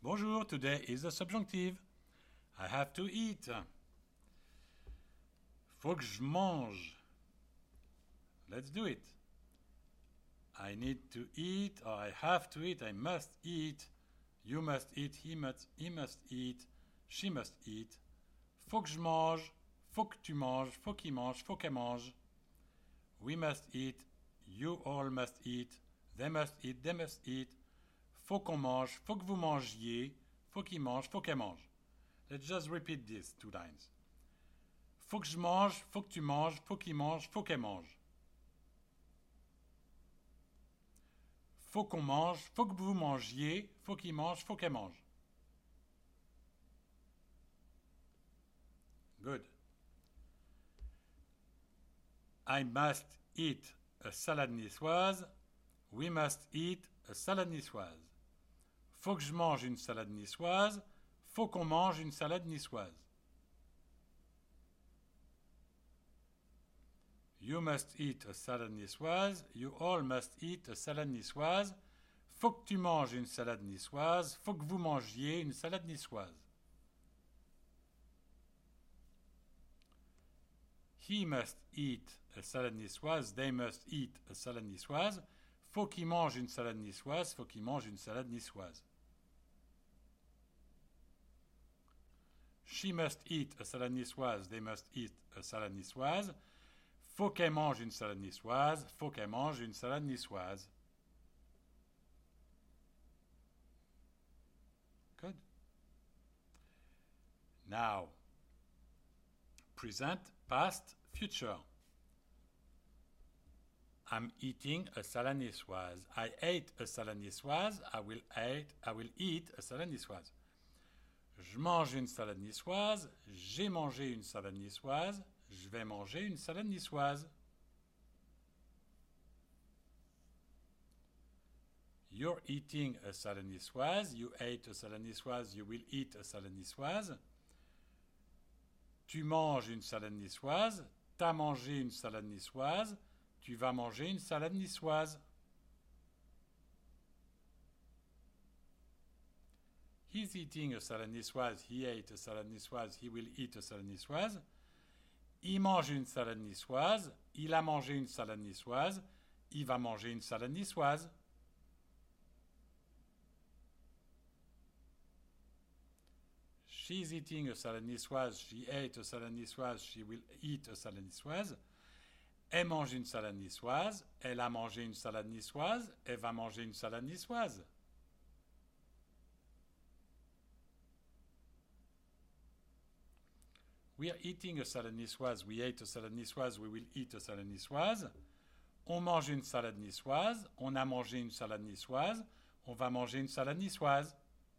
Bonjour, today is the subjunctive. I have to eat. Faut que je mange. Let's do it. I need to eat, or I have to eat, I must eat. You must eat, he must eat, she must eat. Faut que je mange, faut que tu manges, faut qu'il mange, faut qu'elle mange. We must eat, you all must eat, they must eat, they must eat. Faut qu'on mange, faut que vous mangiez, faut qu'il mange, faut qu'elle mange. Let's just repeat this 2 lines. Faut que je mange, faut que tu manges, faut qu'il mange, faut qu'elle mange. Faut qu'on mange, faut que vous mangiez, faut qu'il mange, faut qu'elle mange. Good. I must eat a salade niçoise. We must eat a salade niçoise. Faut que je mange une salade niçoise. Faut qu'on mange une salade niçoise. You must eat a salade niçoise. You all must eat a salade niçoise. Faut que tu manges une salade niçoise. Faut que vous mangiez une salade niçoise. He must eat a salade niçoise. They must eat a salade niçoise. Faut qu'il mange une salade niçoise. Faut qu'il mange une salade niçoise. She must eat a salade niçoise. They must eat a salade niçoise. Faut qu'elle mange une salade niçoise. Faut qu'elle mange une salade niçoise. Good. Now, present, past, future. I'm eating a salade niçoise. I ate a salade niçoise. I will eat a salade niçoise. Je mange une salade niçoise. J'ai mangé une salade niçoise. Je vais manger une salade niçoise. You're eating a salade niçoise. You ate a salade niçoise. You will eat a salade niçoise. Tu manges une salade niçoise. T'as mangé une salade niçoise. Tu vas manger une salade niçoise. He's eating a salade niçoise. He ate a salade niçoise. He will eat a salade niçoise. Il mange une salade niçoise. Il a mangé une salade niçoise. Il va manger une salade niçoise. She's eating a salade niçoise. She ate a salade niçoise. She will eat a salade niçoise. Elle mange une salade niçoise. Elle a mangé une salade niçoise. Elle va manger une salade niçoise. We are eating a salade niçoise. We ate a salade niçoise. We will eat a salade niçoise. On mange une salade niçoise. On a mangé une salade niçoise. On va manger une salade niçoise.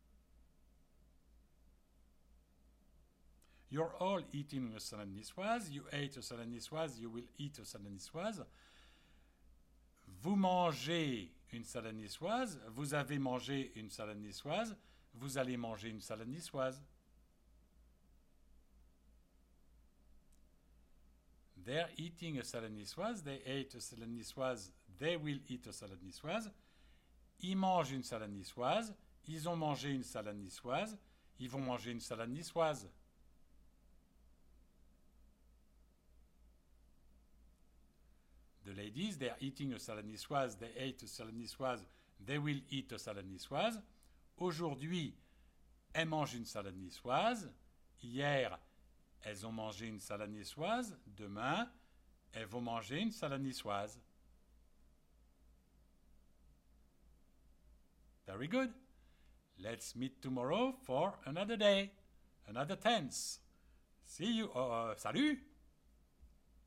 You're all eating a salade niçoise. You ate a salade niçoise. You will eat a salade niçoise. Vous mangez une salade niçoise. Vous avez mangé une salade niçoise. Vous allez manger une salade niçoise. They're eating a salade niçoise. They ate a salade niçoise. They will eat a salade niçoise. Ils mangent une salade niçoise. Ils ont mangé une salade niçoise. Ils vont manger une salade niçoise. The ladies, they're eating a salade niçoise. They ate a salade niçoise. They will eat a salade niçoise. Aujourd'hui, elles mangent une salade niçoise. Hier, elles ont mangé une salade niçoise. Demain, elles vont manger une salade niçoise. Very good. Let's meet tomorrow for another day, another tense. See you. Salut!